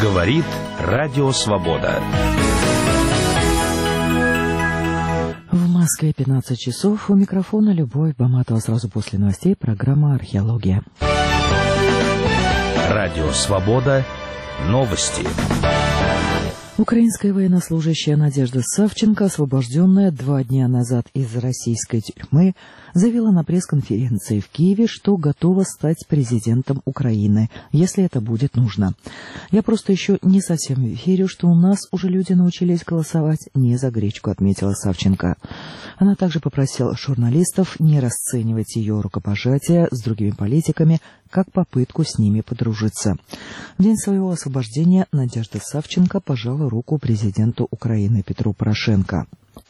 Говорит Радио Свобода. В Москве 15 часов. У микрофона Любовь Баматова. Сразу после новостей программа «Археология». Радио Свобода. Новости. Украинская военнослужащая Надежда Савченко, освобожденная 2 дня назад из российской тюрьмы, заявила на пресс-конференции в Киеве, что готова стать президентом Украины, если это будет нужно. «Я просто еще не совсем верю, что у нас уже люди научились голосовать не за гречку», — отметила Савченко. Она также попросила журналистов не расценивать ее рукопожатие с другими политиками как попытку с ними подружиться. В день своего освобождения Надежда Савченко пожала руку президенту Украины Петру Порошенко.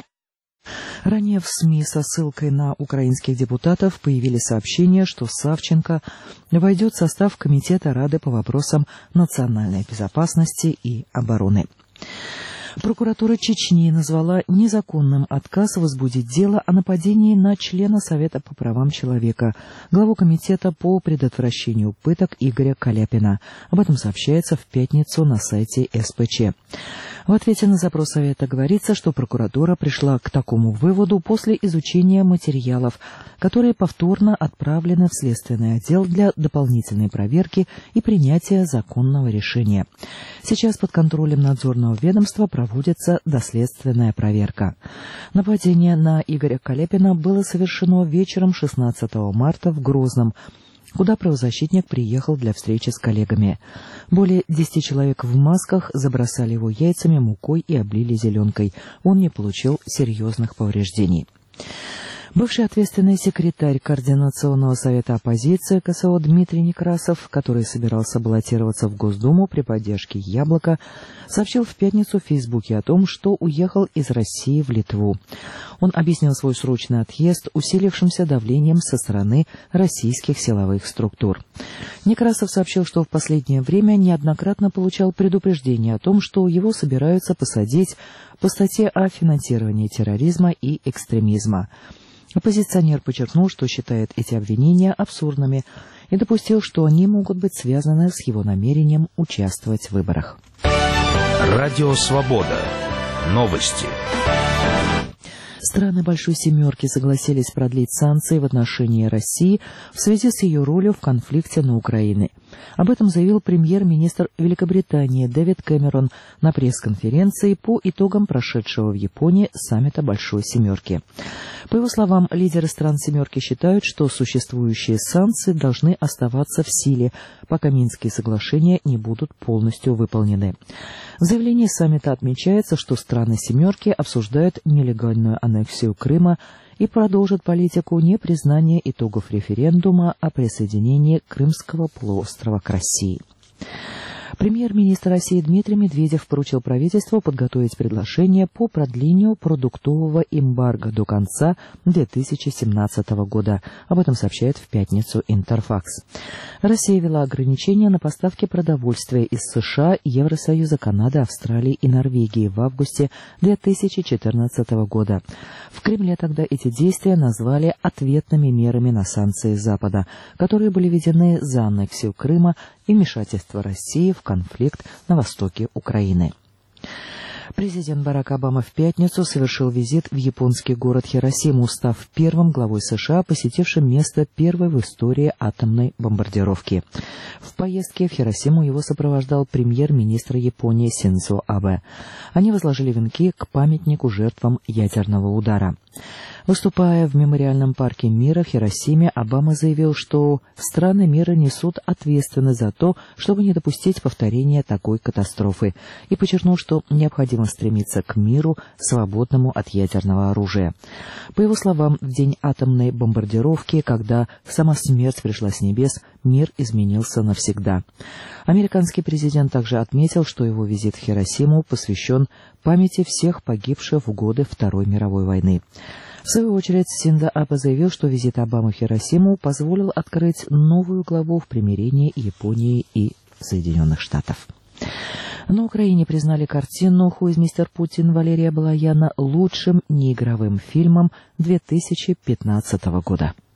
Ранее в СМИ со ссылкой на украинских депутатов появились сообщения, что Савченко войдет в состав Комитета Рады по вопросам национальной безопасности и обороны. Прокуратура Чечни назвала незаконным отказ возбудить дело о нападении на члена Совета по правам человека, главу Комитета по предотвращению пыток Игоря Каляпина. Об этом сообщается в пятницу на сайте СПЧ. В ответе на запрос Совета говорится, что прокуратура пришла к такому выводу после изучения материалов, которые повторно отправлены в Следственный отдел для дополнительной проверки и принятия законного решения. Сейчас под контролем надзорного ведомства проводится доследственная проверка. Нападение на Игоря Каляпина было совершено вечером 16 марта в Грозном, куда правозащитник приехал для встречи с коллегами. Более 10 человек в масках забросали его яйцами, мукой и облили зеленкой. Он не получил серьезных повреждений. Бывший ответственный секретарь Координационного совета оппозиции КСО Дмитрий Некрасов, который собирался баллотироваться в Госдуму при поддержке «Яблока», сообщил в пятницу в Фейсбуке о том, что уехал из России в Литву. Он объяснил свой срочный отъезд усилившимся давлением со стороны российских силовых структур. Некрасов сообщил, что в последнее время неоднократно получал предупреждение о том, что его собираются посадить по статье о финансировании терроризма и экстремизма. Оппозиционер подчеркнул, что считает эти обвинения абсурдными и допустил, что они могут быть связаны с его намерением участвовать в выборах. Радио Свобода. Новости. Страны Большой Семерки согласились продлить санкции в отношении России в связи с ее ролью в конфликте на Украине. Об этом заявил премьер-министр Великобритании Дэвид Кэмерон на пресс-конференции по итогам прошедшего в Японии саммита Большой Семерки. По его словам, лидеры стран Семерки считают, что существующие санкции должны оставаться в силе, пока Минские соглашения не будут полностью выполнены. В заявлении саммита отмечается, что страны Семерки обсуждают нелегальную аннексию Крыма и продолжат политику непризнания итогов референдума о присоединении Крымского полуострова к России. Премьер-министр России Дмитрий Медведев поручил правительству подготовить предложение по продлению продуктового эмбарго до конца 2017 года. Об этом сообщает в пятницу Интерфакс. Россия ввела ограничения на поставки продовольствия из США, Евросоюза, Канады, Австралии и Норвегии в августе 2014 года. В Кремле тогда эти действия назвали ответными мерами на санкции Запада, которые были введены за аннексию Крыма и вмешательство России в конфликт на востоке Украины. Президент Барак Обама в пятницу совершил визит в японский город Хиросиму, став первым главой США, посетившим место первой в истории атомной бомбардировки. В поездке в Хиросиму его сопровождал премьер-министр Японии Синдзо Абэ. Они возложили венки к памятнику жертвам ядерного удара. Выступая в мемориальном парке мира в Хиросиме, Обама заявил, что страны мира несут ответственность за то, чтобы не допустить повторения такой катастрофы, и подчеркнул, что необходимо стремиться к миру, свободному от ядерного оружия. По его словам, в день атомной бомбардировки, когда сама смерть пришла с небес, мир изменился навсегда. Американский президент также отметил, что его визит в Хиросиму посвящен памяти всех погибших в годы Второй мировой войны. В свою очередь, Синдзо Абэ заявил, что визит Обамы в Хиросиму позволил открыть новую главу в примирении Японии и Соединенных Штатов. На Украине признали картину «Ху из мистер Путин» Валерия Балаяна лучшим неигровым фильмом 2015 года.